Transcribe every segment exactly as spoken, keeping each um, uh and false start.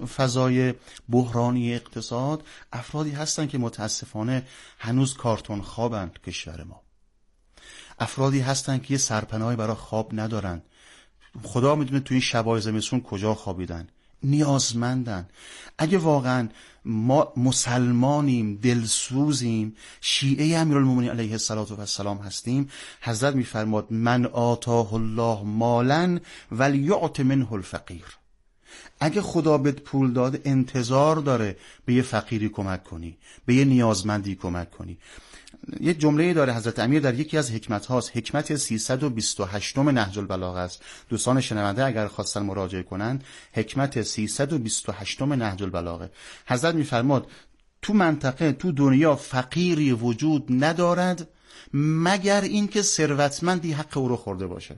فضای بحرانی اقتصاد افرادی هستن که متاسفانه هنوز کارتون خوابند کشور ما. افرادی هستن که یه سرپناهی برای خواب ندارن. خدا میدونه توی این شبای زمستون کجا خوابیدن. نیازمندن. اگه واقعا ما مسلمانیم، دلسوزیم، شیعه امیرالمومنین علیه السلام هستیم، حضرت میفرماد من آتاه الله مالا ولیعط منه الفقیر. اگه خدا بهت پول داده انتظار داره به یه فقیری کمک کنی، به یه نیازمندی کمک کنی. یه جمله‌ای داره حضرت امیر در یکی از حکمت هاست، حکمت سیصد و بیست و هشت نهج البلاغه است. دوستان شنونده اگر خواستن مراجعه کنن، حکمت سیصد و بیست و هشت نهج البلاغه. حضرت میفرماد تو منطقه، تو دنیا فقیری وجود ندارد مگر اینکه ثروتمندی حق او رو خورده باشه.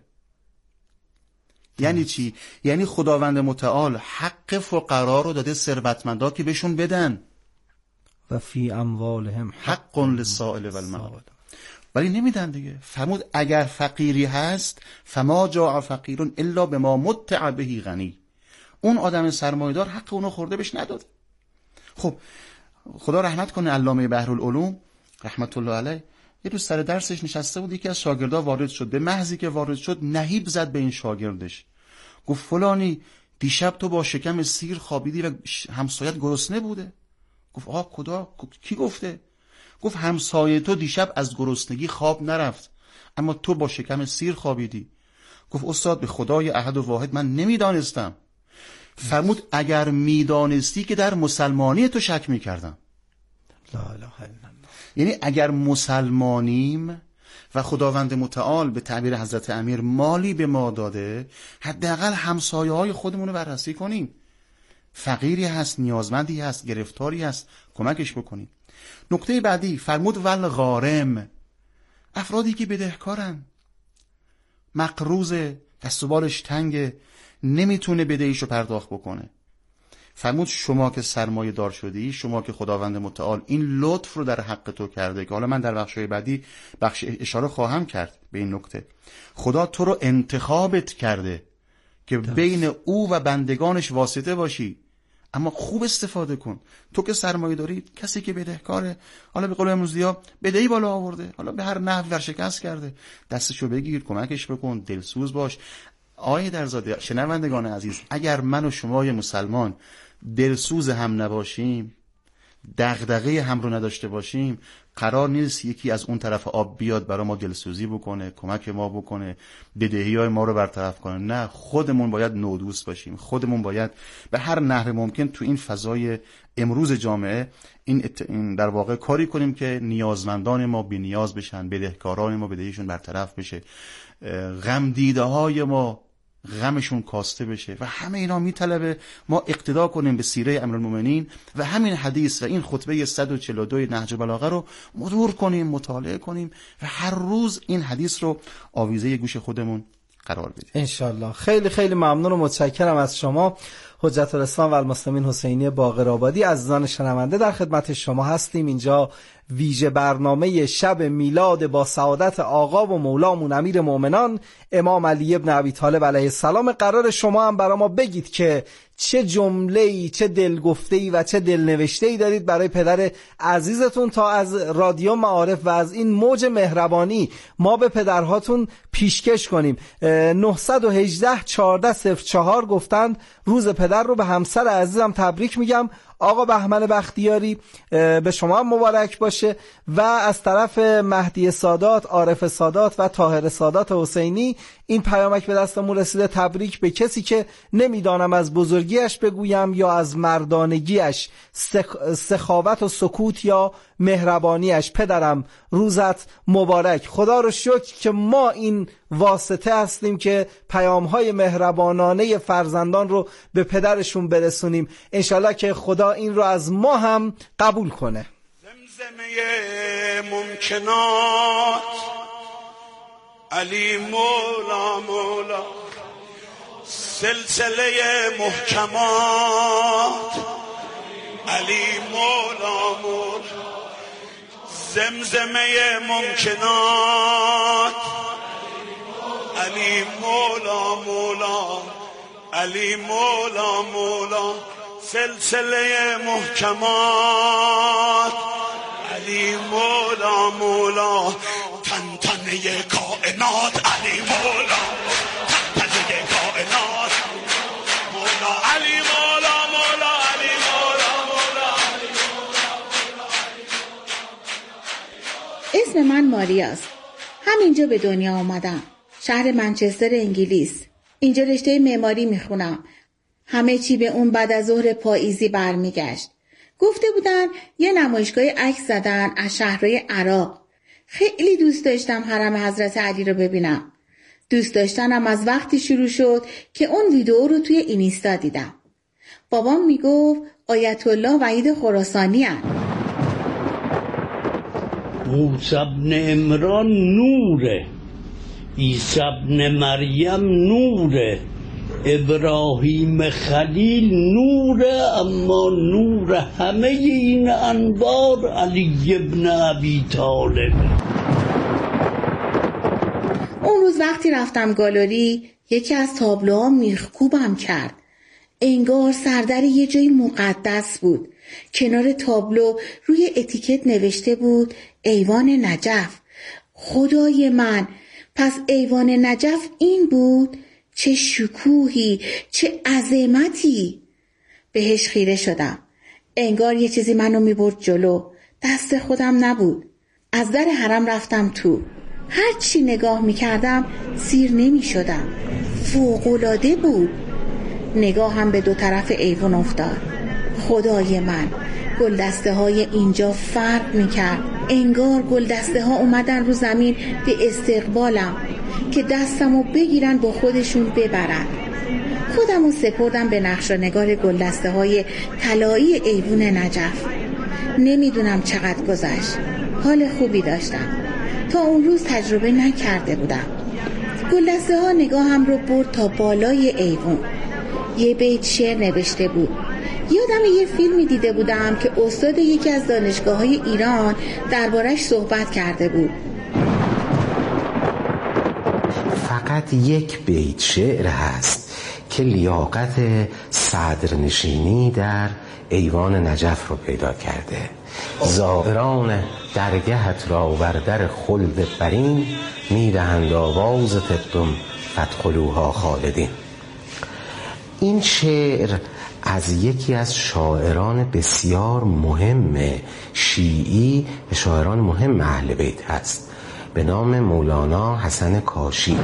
یعنی چی؟ یعنی خداوند متعال حق فقرا رو داده ثروتمندا که بهشون بدن. و فی اموالهم حق للسائل و المحروم. ولی نمیدن دیگه. فرمود اگر فقیری هست فما جاء فقیر الا بما متع به غنی. اون آدم سرمایه‌دار حق اونو خورده بهش نداد. خب خدا رحمت کنه علامه بحرالعلوم رحمت الله علیه، یه روز سر درسش نشسته بود، یکی از شاگردا وارد شد. به محضی که وارد شد نهیب زد به این شاگردش، گفت فلانی دیشب تو با شکم سیر خوابیدی و همسایت گرسنه بوده. گفت آه کدا؟ کی گفته؟ گفت همسایه تو دیشب از گرسنگی خواب نرفت اما تو با شکم سیر خوابیدی. گفت استاد به خدای احد و واحد من نمیدانستم. فرمود اگر میدانستی که در مسلمانی تو شک میکردم. لا اله الا الله. یعنی اگر مسلمانیم و خداوند متعال به تعبیر حضرت امیر مالی به ما داده، حداقل همسایه های خودمون رو بررسی کنیم. فقیری هست، نیازمندی هست، گرفتاری هست، کمکش بکنیم. نکته بعدی فرمود ول غارم، افرادی که بدهکارن، مقروض، دست و بالش تنگه، نمیتونه بدهیشو پرداخت بکنه. فرمود شما که سرمایه دار شدی، شما که خداوند متعال این لطف رو در حق تو کرده، که حالا من در بخشای بعدی بخش اشاره خواهم کرد به این نکته، خدا تو رو انتخابت کرده که بین او و بندگانش واسطه باشی، اما خوب استفاده کن. تو که سرمایه داری، کسی که بدهکاره، حالا به قول امروزی‌ها بدهی بالا آورده، حالا به هر نحو ورشکست کرده، دستشو بگیر، کمکش بکن، دلسوز باش. آیه درزاده، شنوندگان عزیز، اگر من و شمای مسلمان دلسوز هم نباشیم، دغدغه هم رو نداشته باشیم، قرار نیست یکی از اون طرف آب بیاد برای ما دلسوزی بکنه، کمک ما بکنه، بدهی‌های ما رو برطرف کنه. نه، خودمون باید نودوست باشیم. خودمون باید به هر نحو ممکن تو این فضای امروز جامعه این, ات... این در واقع کاری کنیم که نیازمندان ما بی نیاز بشن، بدهکاران ما بدهیشون برطرف بشه، غم دیده های ما غمشون کاسته بشه. و همه اینا میطلبه ما اقتدا کنیم به سیره امیرالمومنین و همین حدیث و این خطبه صد و چهل و دو نهج البلاغه رو مرور کنیم، مطالعه کنیم و هر روز این حدیث رو آویزه گوش خودمون قرار بدیم انشالله. خیلی خیلی ممنون و متشکرم از شما حجت الاسلام و المسلمین حسینی باقرآبادی. عزیزان شنونده در خدمت شما هستیم. اینجا ویژه برنامه شب میلاد با سعادت آقا و مولامون امیر مومنان امام علی ابن ابی طالب علیه السلام. قرار شما هم برای ما بگید که چه جمله‌ای، چه دلگفته‌ای و چه دلنوشته‌ای دارید برای پدر عزیزتون تا از رادیو معارف و از این موج مهربانی ما به پدرهاتون پیشکش کنیم. نه یک هشت یک چهار صفر چهار گفتند روز پدر رو به همسر عزیزم تبریک میگم. آقا بهمن بختیاری به شما مبارک باشه. و از طرف مهدی سادات، عارف سادات و طاهر سادات حسینی این پیامک به دستمون رسیده: تبریک به کسی که نمیدانم از بزرگیش بگویم یا از مردانگیش، سخ... سخاوت و سکوت یا مهربانیش. پدرم روزت مبارک. خدا رو شکر که ما این واسطه هستیم که پیام‌های مهربانانه فرزندان رو به پدرشون برسونیم. انشالله که خدا این رو از ما هم قبول کنه. زمزمه ممکنات علی مولا مولا، سلسله محکمات علی مولا مولا، زمزمه ممکنات علی مولا مولا، علی مولا مولا، سلسله محکمات علی مولا مولا تن تنه کائنات علی مولا تن تنه کائنات مولا علی مولا مولا علی مولا مولا. اسم من ماریاست. همینجا به دنیا آمدم. شهر منچستر انگلیس. اینجا رشته معماری میخونم. همه چی به اون بعد از ظهر پاییزی برمیگشت. گفته بودن یه نمایشگاه عکس زدن از شهرهای عراق. خیلی دوست داشتم حرم حضرت علی رو ببینم. دوست داشتنم از وقتی شروع شد که اون ویدیو رو توی اینستا دیدم. بابام میگفت آیت الله وحید خراسانی هست. موسی ابن عمران نوره، عیسی ابن مریم نوره، ابراهیم خلیل نوره، اما نور همه این انوار علی ابن ابی طالب. اون روز وقتی رفتم گالری یکی از تابلوها میخکوبم کرد. انگار سردر یه جای مقدس بود. کنار تابلو روی اتیکت نوشته بود ایوان نجف. خدای من، پس ایوان نجف این بود؟ چه شکوهی، چه عظمتی. بهش خیره شدم. انگار یه چیزی منو میبرد جلو. دست خودم نبود. از در حرم رفتم تو. هر چی نگاه میکردم سیر نمیشدم. فوق‌العاده بود. نگاهم به دو طرف ایوان افتاد. خدای من، گلدسته های اینجا فرق میکرد. انگار گلدسته ها اومدن رو زمین به استقبالم که دستمو بگیرن با خودشون ببرن. خودمو سپردم به نقشه‌نگار گلدسته های طلایی ایوان نجف. نمیدونم چقدر گذشت. حال خوبی داشتم. تا اون روز تجربه نکرده بودم. گلدسته ها نگاهم رو برد تا بالای ایوان. یه بیت شعر نوشته بود. یادم یه فیلمی دیده بودم که استاد یکی از دانشگاه‌های ایران دربارش صحبت کرده بود. فقط یک بیت شعر هست که لیاقت صدرنشینی در ایوان نجف رو پیدا کرده. زائران درگهت را بر در خلد برین، میدهند آواز تبتم فادخلوها خالدین. این شعر از یکی از شاعران بسیار مهم شیعی و شاعران مهم اهل بیت هست به نام مولانا حسن کاشی.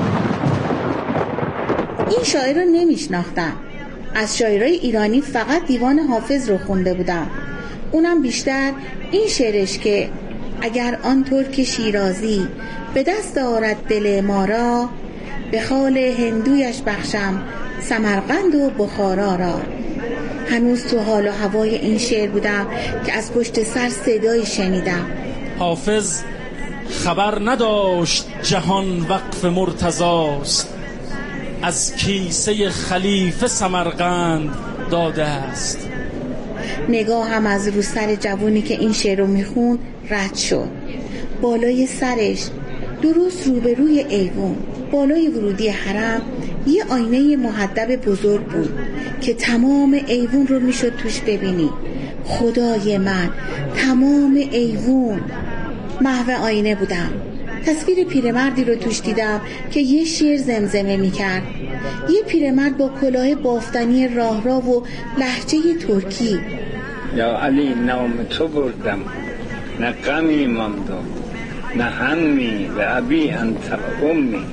این شاعر رو نمیشناختم. از شاعرای ایرانی فقط دیوان حافظ رو خونده بودم. اونم بیشتر این شعرش که اگر آن ترک شیرازی به دست آرد دل ما را، به خال هندویش بخشم سمرقند و بخارا را. هنوز تو حال و هوای این شعر بودم که از پشت سر صدایی شنیدم. حافظ خبر نداشت جهان وقف مرتضاست، از کیسه خلیفه سمرقند داده است. نگاهم از رو سر جوونی که این شعر رو میخون رد شد. بالای سرش درست روبروی ایوان، بالای ورودی حرم، یه آینه محدب بزرگ بود که تمام ایوان رو میشد توش ببینی. خدای من، تمام ایوان. محو آینه بودم. تصویر پیرمردی رو توش دیدم که یه شعر زمزمه میکرد. یه پیرمرد با کلاه بافتنی راه را و لهجه ترکی. یا علی نام تو بردم، نه غمی ماندم، نه همی و ابی انت و امی.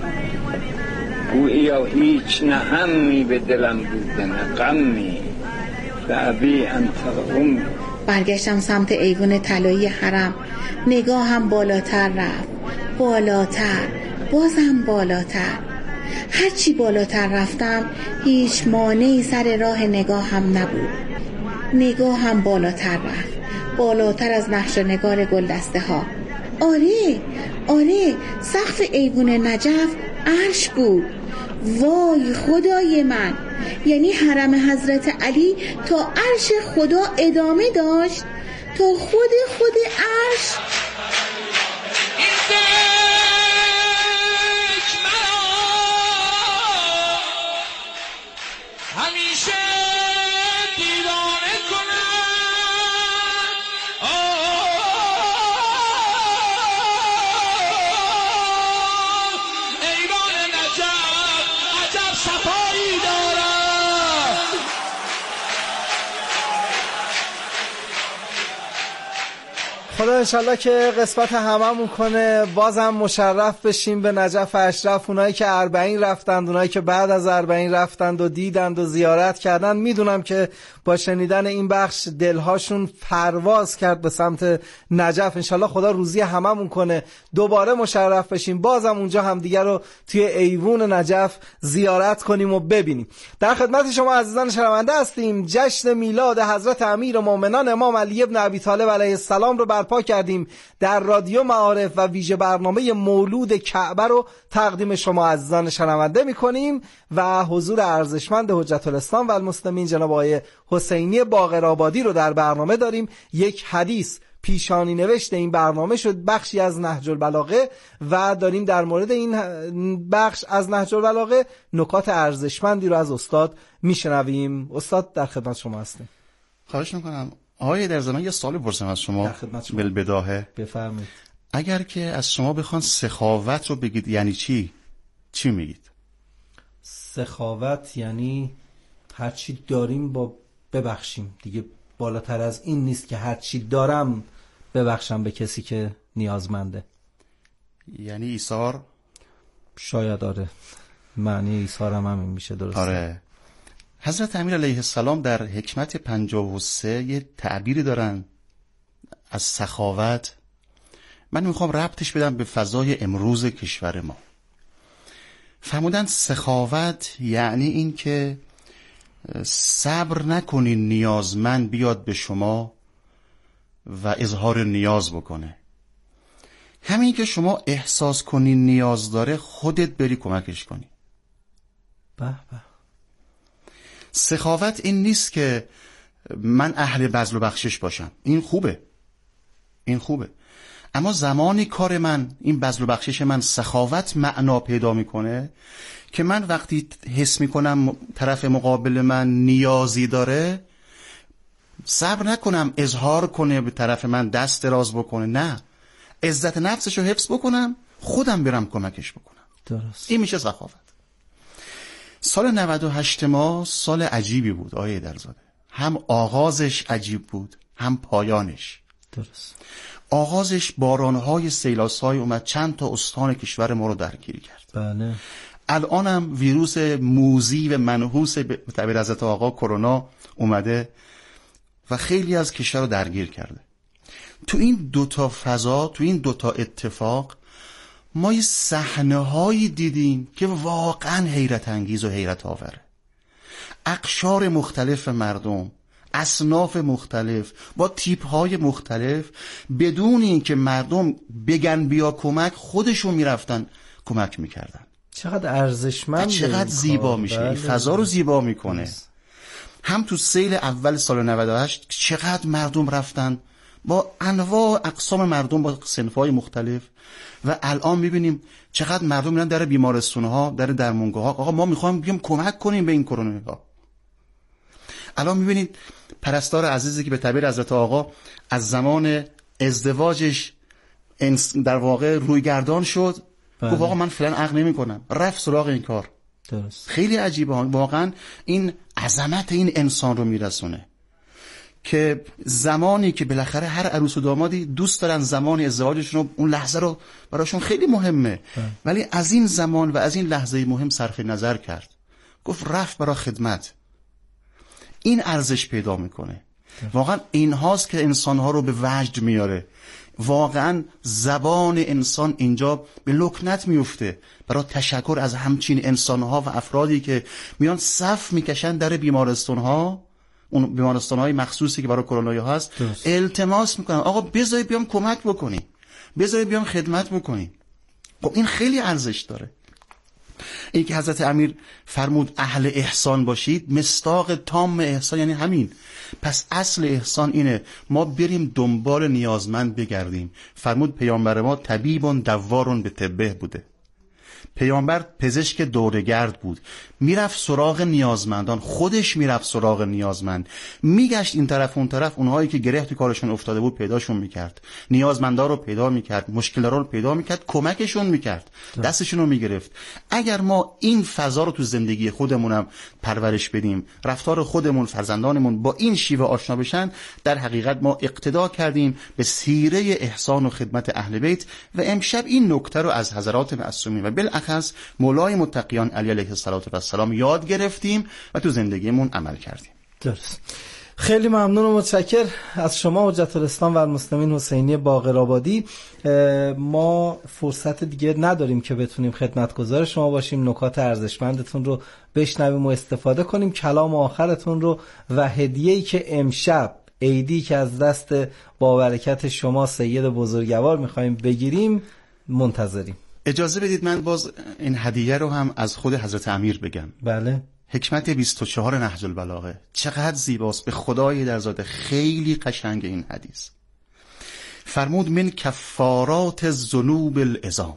گویا هیچ نه همی به دلم بوده، نه غمی و ابی انت و امی. برگشتم سمت ایوان طلایی حرم. نگاهم بالاتر رفت، بالاتر، بازم بالاتر. هرچی بالاتر رفتم هیچ مانعی سر راه نگاهم نبود. نگاهم بالاتر رفت، بالاتر از نقشه‌نگار گلدسته ها. آره، آره، سقف ایوان نجف عرش بود. وای خدای من، یعنی حرم حضرت علی تا عرش خدا ادامه داشت، تا خود خود عرش. همیشه دیوانه خدا انشالله که قسمت هممون کنه، بازم مشرف بشیم به نجف اشرف. اونایی که اربعین رفتند، اونایی که بعد از اربعین رفتند و دیدند و زیارت کردند، میدونم که با شنیدن این بخش دلهاشون پرواز کرد به سمت نجف. انشالله خدا روزی هممون کنه دوباره مشرف بشیم، بازم اونجا همدیگه رو توی ایوون نجف زیارت کنیم و ببینیم. در خدمت شما عزیزان شنونده هستیم. جشن میلاد حضرت امیر مومنان امام علی ابن ابی طالب علیه السلام رو برپا کردیم. در رادیو معارف و ویژه برنامه مولود کعبه رو تقدیم شما عزیزان شنونده میکنیم و حضور ارزشمند حجت الاسلام و المسلمین جناب آقای حسینی باقرآبادی رو در برنامه داریم. یک حدیث پیشانی نوشته این برنامه شد، بخشی از نهج البلاغه، و داریم در مورد این بخش از نهج البلاغه نکات ارزشمندی رو از استاد میشنویم. استاد در خدمت شما هستیم. خواهش میکنم. آقای در زمان یه سوال بپرسم از شما. در خدمت شما. بالبداهه بفرمایید. اگر که از شما بخوان سخاوت رو بگید یعنی چی؟ چی میگید؟ سخاوت یعنی هر چی داریم با ببخشیم دیگه. بالاتر از این نیست که هر چی دارم ببخشم به کسی که نیازمنده. یعنی ایثار؟ شاید آره، معنی ایثار هم همین میشه. درست. آره. حضرت امیر علیه السلام در حکمت پنجاه و سه یه تعبیری دارن از سخاوت. من میخوام ربطش بدم به فضای امروز کشور ما. فرمودن سخاوت یعنی این که صبر نکنین نیازمند بیاد به شما و اظهار نیاز بکنه. همین که شما احساس کنین نیاز داره، خودت بری کمکش کنی. به به. سخاوت این نیست که من اهل بذل و بخشش باشم. این خوبه، این خوبه، اما زمانی کار من، این بذل و بخشش من سخاوت معنا پیدا میکنه که من وقتی حس میکنم طرف مقابل من نیازی داره، صبر نکنم اظهار کنه به طرف من، دست دراز بکنه، نه، عزت نفسشو حفظ بکنم، خودم برم کمکش بکنم. درست. این میشه سخاوت. سال نود و هشت ما سال عجیبی بود آیه درزاده. هم آغازش عجیب بود، هم پایانش. درست. آغازش بارانهای سیلاسای اومد، چند تا استان کشور ما رو درگیر کرد. بله. الان هم ویروس موذی و منحوس به تعبیر حضرت آقا کرونا اومده و خیلی از کشور رو درگیر کرده. تو این دوتا فضا، تو این دوتا اتفاق، ما یه صحنه‌هایی دیدیم که واقعا حیرت انگیز و حیرت آوره. اقشار مختلف مردم، اصناف مختلف، با تیپ‌های مختلف، بدون اینکه مردم بگن بیا کمک، خودشون میرفتن کمک میکردن. چقدر ارزشمند، چقدر زیبا میشه. این فضا رو زیبا میکنه. بس. هم تو سیل اول سال نود و هشت چقدر مردم رفتن، با انواع اقسام مردم، با صنف‌های مختلف، و الان میبینیم چقدر مردم میرن در بیمارستان‌ها، در درمانگاه‌ها، آقا ما میخوایم بیام کمک کنیم به این کروناها. الان میبینید پرستار عزیزی که به تعبیر حضرت آقا از زمان ازدواجش در واقع روی گردان شد، بله. گفت آقا من فلان عقد نمی‌کنم، رفت سراغ این کار. درست. خیلی عجیبه، واقعا این عظمت این انسان رو میرسونه که زمانی که بالاخره هر عروس و دامادی دوست دارن زمان ازدواجشون رو، اون لحظه رو براشون خیلی مهمه، بله. ولی از این زمان و از این لحظه مهم صرف نظر کرد، گفت رفت برای خدمت. این ارزش پیدا میکنه. واقعا این هاست که انسانها رو به وجد میاره. واقعا زبان انسان اینجا به لکنت میفته برای تشکر از همچین انسانها و افرادی که میان صف میکشن در بیمارستانها، اون بیمارستانهای مخصوصی که برای کرونا هست، التماس میکنن آقا بذارید بیام کمک بکنیم، بذارید بیام خدمت بکنیم. خب این خیلی ارزش داره. این که حضرت امیر فرمود اهل احسان باشید، مصداق تام احسان یعنی همین. پس اصل احسان اینه ما بریم دنبال نیازمند بگردیم. فرمود پیامبر ما طبیبون دوارون به طبه بوده. پیامبر پزشک دورگرد بود، میرفت سراغ نیازمندان، خودش میرفت سراغ نیازمند، میگشت این طرف اون طرف، اونهایی که گره تو کارشون افتاده بود پیداشون میکرد، نیازمندا رو پیدا میکرد، مشکلات رو پیدا میکرد، کمکشون میکرد، دستشون رو میگرفت. اگر ما این فضا رو تو زندگی خودمونم پرورش بدیم، رفتار خودمون، فرزندانمون با این شیوه آشنا بشن، در حقیقت ما اقتدا کردیم به سیره احسان و خدمت اهل بیت. و امشب این نکته رو از حضرات معصومین و بالاخص مولای متقیان علی علیه السلام یاد گرفتیم و تو زندگیمون عمل کردیم. درست. خیلی ممنون و متشکر از شما حجت الاسلام و المسلمین حسینی باقرآبادی. ما فرصت دیگه نداریم که بتونیم خدمتگزار شما باشیم، نکات ارزشمندتون رو بشنویم و استفاده کنیم. کلام آخرتون رو و هدیه‌ای که امشب عیدی که از دست با برکت شما سید بزرگوار میخوایم بگیریم منتظریم. اجازه بدید من باز این هدیه رو هم از خود حضرت امیر بگم. بله. حکمت بیست و چهار نهج البلاغه چقدر زیباست، به خدای درزاده خیلی قشنگ این حدیث. فرمود من کفارات الذنوب العظام،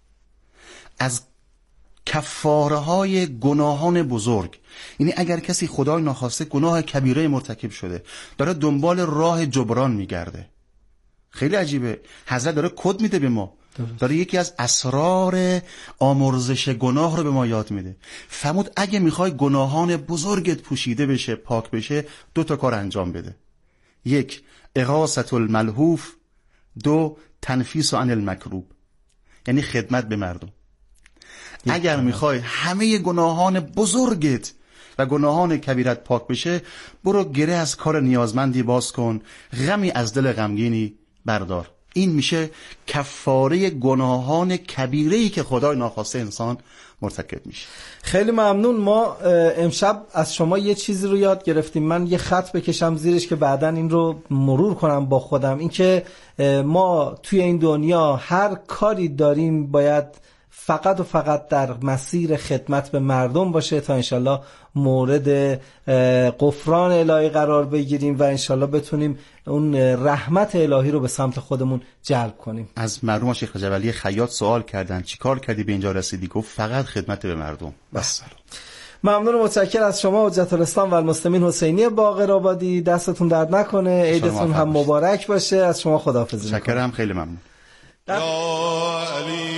از کفاره های گناهان بزرگ. یعنی اگر کسی خدای ناخواسته گناه کبیره مرتکب شده، داره دنبال راه جبران میگرده، خیلی عجیبه، حضرت داره کد میده به ما، داره یکی از اسرار آمرزش گناه رو به ما یاد میده. فرمود اگه میخوای گناهان بزرگت پوشیده بشه، پاک بشه، دو تا کار انجام بده. یک، اغاثة الملهوف، دو، تنفیس عن المکروب، یعنی خدمت به مردم. اگر میخوای همه گناهان بزرگت و گناهان کبیرت پاک بشه، برو گره از کار نیازمندی باز کن، غمی از دل غمگینی بردار. این میشه کفاره گناهان کبیره‌ای که خدای ناخواسته انسان مرتکب میشه. خیلی ممنون. ما امشب از شما یه چیزی رو یاد گرفتیم، من یه خط بکشم زیرش که بعداً این رو مرور کنم با خودم. این که ما توی این دنیا هر کاری داریم باید فقط و فقط در مسیر خدمت به مردم باشه تا انشالله مورد غفران الهی قرار بگیریم و انشالله بتونیم اون رحمت الهی رو به سمت خودمون جلب کنیم. از مرحوم شیخ جبلی خیاط سوال کردن چی کار کردی به اینجا رسیدی؟ گفت فقط خدمت به مردم. بس. ممنون و متشکر از شما حجت الاسلام و المسلمین حسینی باقرآبادی. دستتون درد نکنه، عیدتون هم مبارک باشه. از شما خداحافظی می‌کنم. متشکرم، خیلی ممنون. یا علی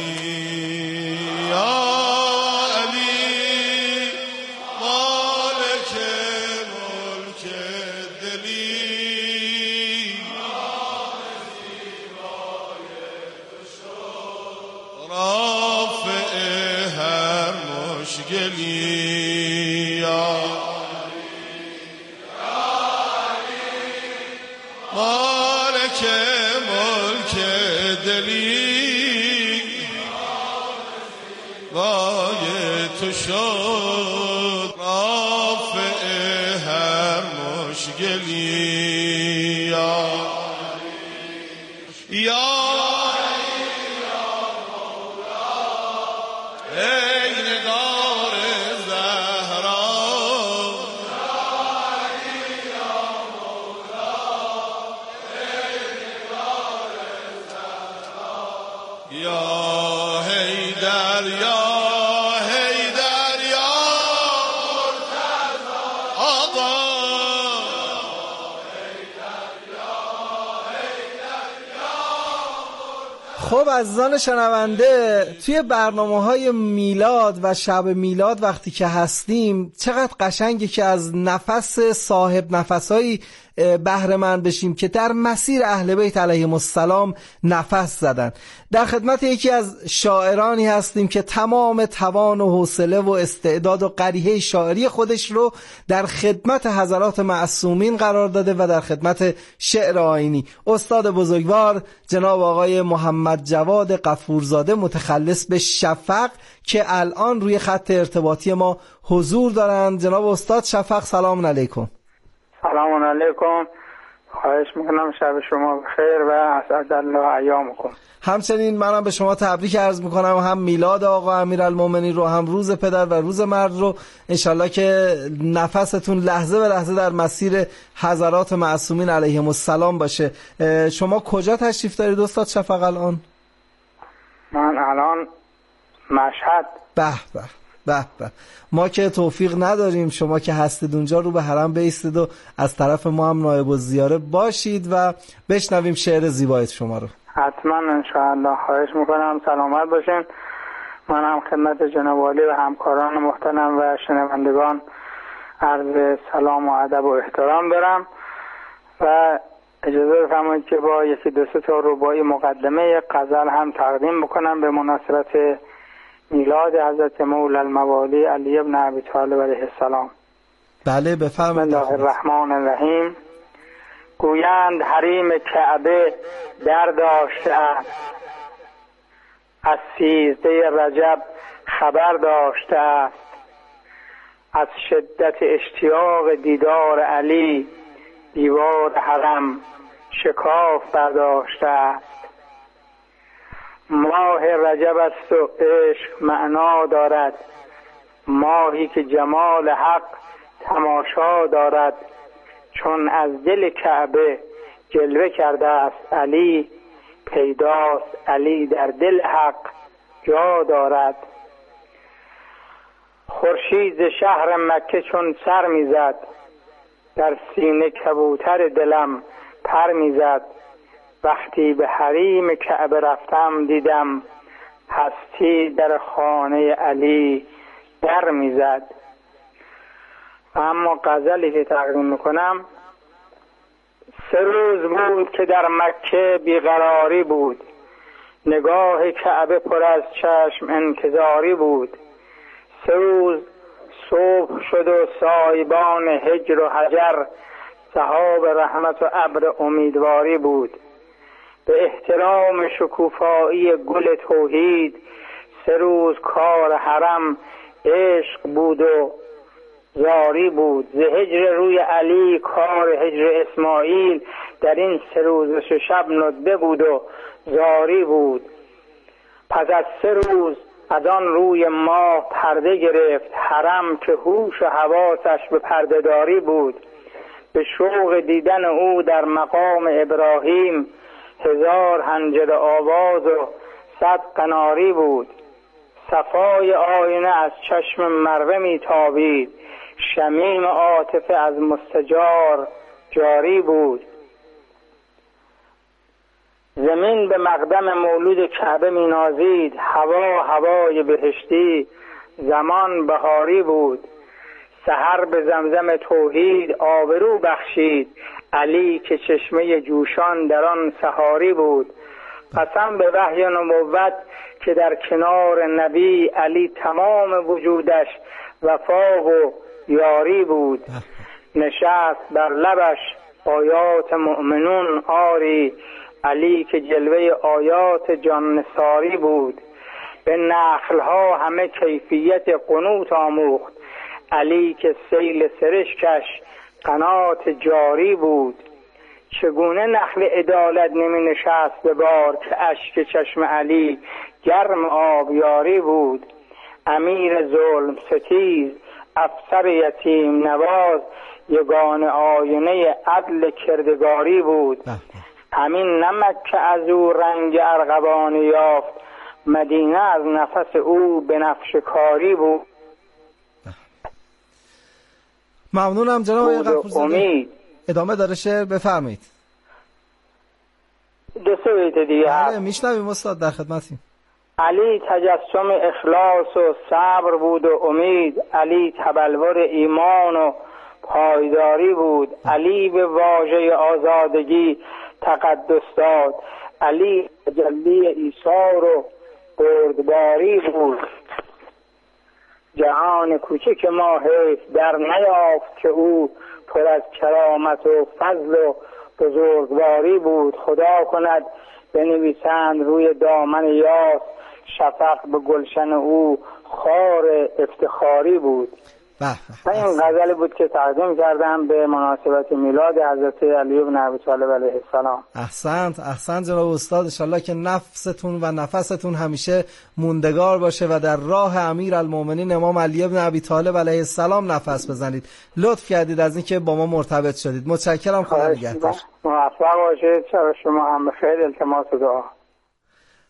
یا علی مالک ملک دلی، رافع هر مشکلی، یا مالک ملک دلی، وای تو شد رافع هر مشکلی، یا یا خب عزیزان شنونده، توی برنامه‌های میلاد و شب میلاد وقتی که هستیم چقدر قشنگه که از نفس صاحب نفسایی بهره مند بشیم که در مسیر اهل بیت علیهم السلام نفس زدن. در خدمت یکی از شاعرانی هستیم که تمام توان و حوصله و استعداد و قریحه شاعری خودش رو در خدمت حضرات معصومین قرار داده و در خدمت شعر آیینی. استاد بزرگوار جناب آقای محمد جواد غفورزاده متخلص به شفق که الان روی خط ارتباطی ما حضور دارند. جناب استاد شفق، سلام علیکم. سلام علیکم، خواهش میکنم شب شما بخیر و اسعد الله ایامکم. همچنین منم به شما تبریک عرض میکنم، هم میلاد آقا امیرالمومنین رو، هم روز پدر و روز مرد رو. انشالله که نفستون لحظه به لحظه در مسیر حضرات معصومین علیهم السلام باشه. شما کجا تشریف دارید استاد شفق الان؟ من الان مشهد به به به به. ما که توفیق نداریم، شما که هستید اونجا رو به حرم بیستید و از طرف ما هم نایب الزیاره باشید و بشنویم شعر زیبای شما رو. حتما انشاءالله. خواهش میکنم. سلامت باشین. من هم خدمت جناب والی و همکاران محترم و شنوندگان عرض سلام و ادب و احترام دارم و اجازه بفرمایید که با یکی دو سه تا رباعی مقدمه غزل هم تقدیم بکنم به مناسبت میلاد حضرت مولا الموالی علی ابن ابی طالب علیه السلام. بله بفرمایید. بسم الله الرحمن الرحیم. گویند حریم کعبه در داشته است، از سیزده رجب خبر داشته است، از شدت اشتیاق دیدار علی دیوار حرم شکاف برداشته است. ماه رجب است و عشق معنا دارد، ماهی که جمال حق تماشا دارد. چون از دل کعبه جلوه کرده است علی، پیداست علی در دل حق جا دارد. خورشید شهر مکه چون سر میزد، در سینه کبوتر دلم پر میزد. وقتی به حریم کعبه رفتم دیدم، هستی در خانه علی در میزد. اما غزلی که تقدیم میکنم، سه روز بود که در مکه بیقراری بود، نگاه کعبه پر از چشم انتظاری بود. سه روز صبح شد و سایبان هجر و حجر، سحاب رحمت و ابر امیدواری بود. به احترام شکوفایی گل توحید، سه روز کار حرم عشق بود و زاری بود. ز هجر روی علی کار هجر اسماعیل، در این سه روز و سه شب ندبه بود و زاری بود. پس از سه روز از آن روی ماه پرده گرفت حرم، که هوش و حواسش به پرده داری بود. به شوق دیدن او در مقام ابراهیم، هزار حنجره آواز و صد قناری بود. صفای آینه از چشم مروه میتابید، شمیم عاطفه از مستجار جاری بود. زمین به مقدم مولود کعبه مینازید، هوا هوای بهشتی زمان بهاری بود. سحر به زمزم توحید آبرو بخشید، علی که چشمه جوشان در آن سحاری بود. قسم به وحی نبوت که در کنار نبی، علی تمام وجودش وفا و یاری بود. نشست بر لبش آیات مؤمنون آری، علی که جلوه آیات جان نثاری بود. به نخلها همه کیفیت قنوت آموخت، علی که سیل سرشکش قنات جاری بود. چگونه نخل عدالت نمی نشست به بار، که اشک چشم علی گرم آبیاری بود. امیر ظلم ستیز افسر یتیم نواز، یگان آینه عدل کردگاری بود. همین نمک که از او رنگ ارغوانی یافت، مدینه از نفس او به نفش کاری بود. ممنونم جناب آقای غفورزاده. ادامه داره شعر، بفرمایید. دو سه بیت دیگه بله میشنویم استاد، در خدمتیم. علی تجسم اخلاص و صبر بود و امید، علی تبلور ایمان و پایداری بود. علی به واژه آزادگی تقدس داد، علی تجلی ایثار و بردباری بود. جهان کوچک ما حیف در نیافت، که او پر از کرامت و فضل و بزرگواری بود. خدا کند بنویسند روی دامن یاس، شفق به گلشن او خار افتخاری بود. و این غزلی بود که تقدیم کردم به مناسبت میلاد حضرت علی بن ابی طالب علیه السلام. احسنت احسنت جناب استاد، انشالله که نفستون و نفستون همیشه موندگار باشه و در راه امیر المومنین امام علی بن ابی طالب علیه السلام نفس بزنید. لطف کردید از اینکه با ما مرتبط شدید. متشکرم. خدا نگهدار. موفق باشید. شب شما هم بخیر. التماس دعا.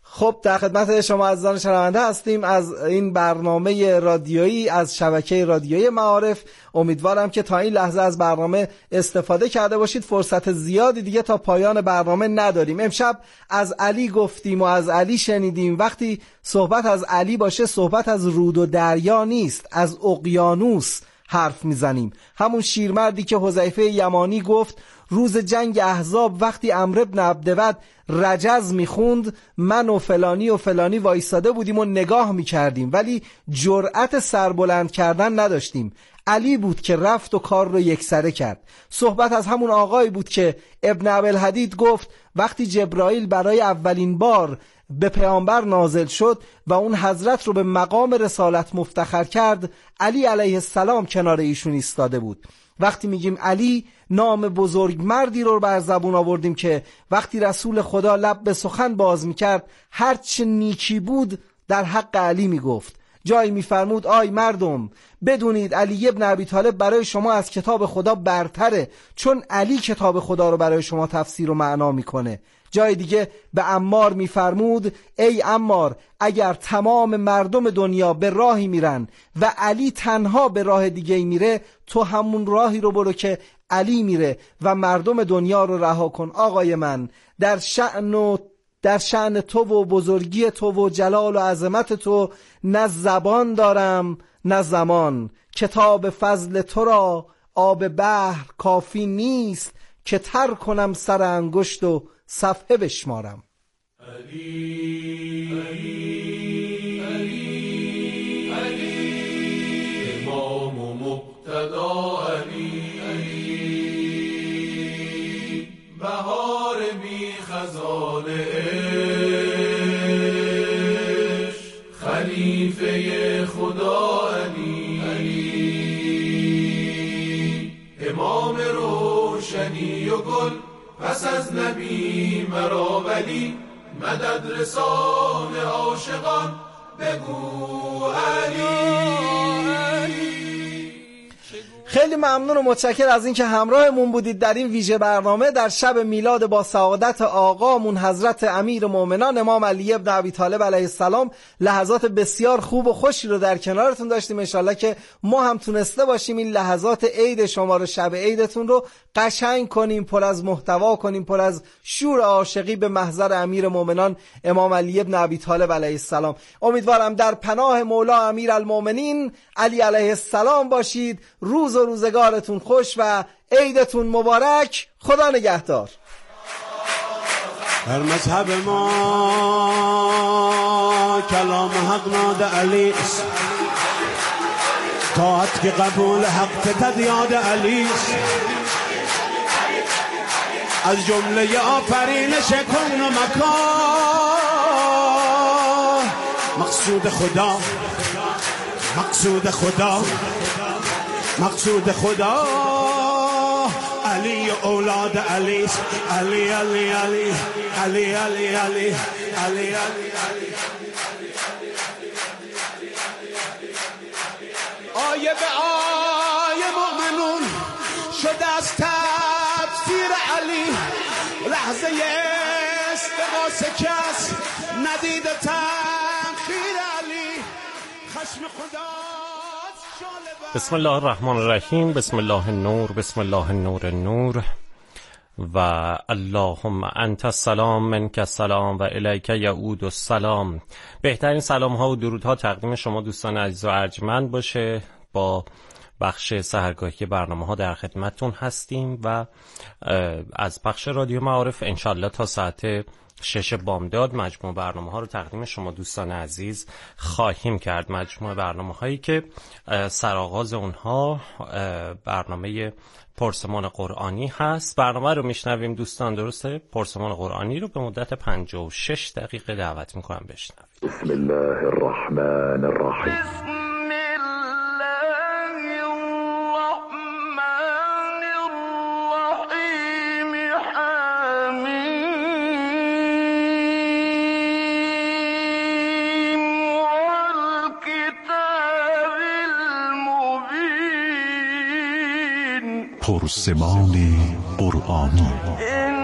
خب در خدمت شما عزیزان شنونده هستیم از این برنامه رادیویی از شبکه رادیویی معارف. امیدوارم که تا این لحظه از برنامه استفاده کرده باشید. فرصت زیادی دیگه تا پایان برنامه نداریم. امشب از علی گفتیم و از علی شنیدیم. وقتی صحبت از علی باشه صحبت از رود و دریا نیست، از اقیانوس حرف میزنیم. همون شیرمردی که حذیفه یمانی گفت روز جنگ احزاب وقتی عمرو بن عبدود رجز میخوند من و فلانی و فلانی وایساده بودیم و نگاه میکردیم ولی جرأت سربلند کردن نداشتیم. علی بود که رفت و کار رو یکسره کرد. صحبت از همون آقایی بود که ابن ابوالحدید گفت وقتی جبرائیل برای اولین بار به پیامبر نازل شد و اون حضرت رو به مقام رسالت مفتخر کرد، علی علیه السلام کنار ایشون ایستاده بود. وقتی میگیم علی، نام بزرگ مردی رو بر زبون آوردیم که وقتی رسول خدا لب به سخن باز میکرد هرچه نیکی بود در حق علی میگفت. جایی میفرمود آی مردم بدونید علی ابن ابی طالب برای شما از کتاب خدا برتره، چون علی کتاب خدا رو برای شما تفسیر و معنا میکنه. جای دیگه به عمار میفرمود ای عمار اگر تمام مردم دنیا به راهی میرن و علی تنها به راه دیگه میره، تو همون راهی رو برو که علی میره و مردم دنیا رو رها کن. آقای من، در شأن و در شأن تو و بزرگی تو و جلال و عظمت تو نه زبان دارم نه زمان. کتاب فضل تو را آب بحر کافی نیست که تر کنم سر انگشت و صفحه بشمارم. علی علی علی علی امام و مقتدا علی علی بهار بی خزان عشق خلیفه خدا علی علی امام روشنی و گل پس از نبی مرا ولی مدد رسان عاشقان بگو علی. خیلی ممنون و متشکر از اینکه همراهمون بودید در این ویژه برنامه در شب میلاد با سعادت آقامون حضرت امیر مومنان امام علی ابن ابی طالب علیه السلام. لحظات بسیار خوب و خوشی رو در کنارتون داشتیم. انشالله که ما هم تونسته باشیم این لحظات عید شما رو، شب عیدتون رو قشنگ کنیم، پر از محتوا کنیم، پر از شور عاشقی به محضر امیر مومنان امام علی ابن ابی طالب علیه السلام. امیدوارم در پناه مولا امیر المومنین علی علیه السلام باشید. روز و روزگارتون خوش و عیدتون مبارک. خدا نگهدار. در مذهب ما کلام حق ناد علی طاعت که قبول حق تدیاد علی از جمله آفرینش کن و مکان مقصود خدا مقصود خدا مقصود خدا علی اولاد علی علی علی علی علی علی علی علی علی آیه به آیه مؤمنون شده از تفسیر علی لحظه استغاثه کس ندید تأخیر علی خشم خدا. بسم الله الرحمن الرحیم. بسم الله النور. بسم الله النور النور و اللهم انت السلام منک السلام و الیک یعود السلام. بهترین سلام ها و درود ها تقدیم شما دوستان عزیز و ارجمند باشه. با بخش سحرگاهی برنامه ها در خدمتتون هستیم و از بخش رادیو معارف انشالله تا ساعت شش بامداد مجموع برنامه ها رو تقدیم شما دوستان عزیز خواهیم کرد. مجموع برنامه هایی که سرآغاز اونها برنامه پرسمان قرآنی هست. برنامه رو میشنویم دوستان، درسته؟ پرسمان قرآنی رو به مدت پنجاه و شش دقیقه دعوت میکنم بشنویم. بسم الله الرحمن الرحیم. پرسمان قرآنی.